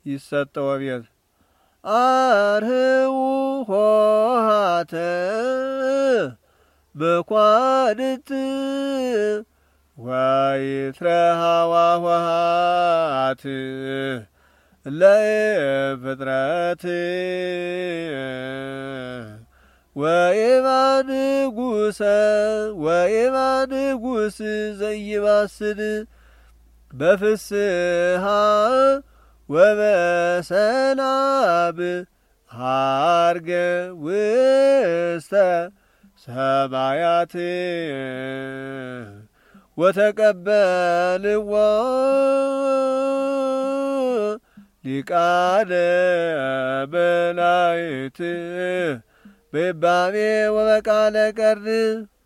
ይሰጠው ቤት አርህው ሆሃተ በኳድት ወይትረሃዋ ሆሃት ለፍጥረት ወይባንጉስ ዘይባስድ በፍስሃ ወበሰላም ሀርገ ውስተ ሰማያት ወተቀበልዎ ሊቃነ መላእክት በይባቤ ወበቃለ ቀርን